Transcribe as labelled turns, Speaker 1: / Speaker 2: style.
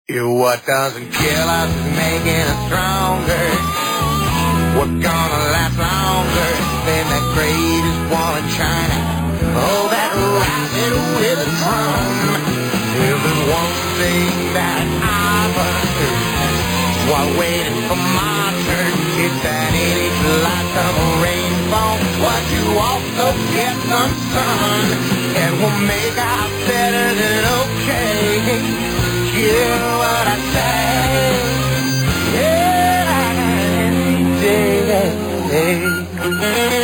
Speaker 1: What doesn't kill us is making us stronger. We're gonna last longer than that greatest wall in China. Oh, that rising with a drum. If there's one thing that I've learned while waiting for my turn, it's that it ain't like a rainbow, but you also get some sun, and we'll make out better than okay. Hear what I say, yeah, any day.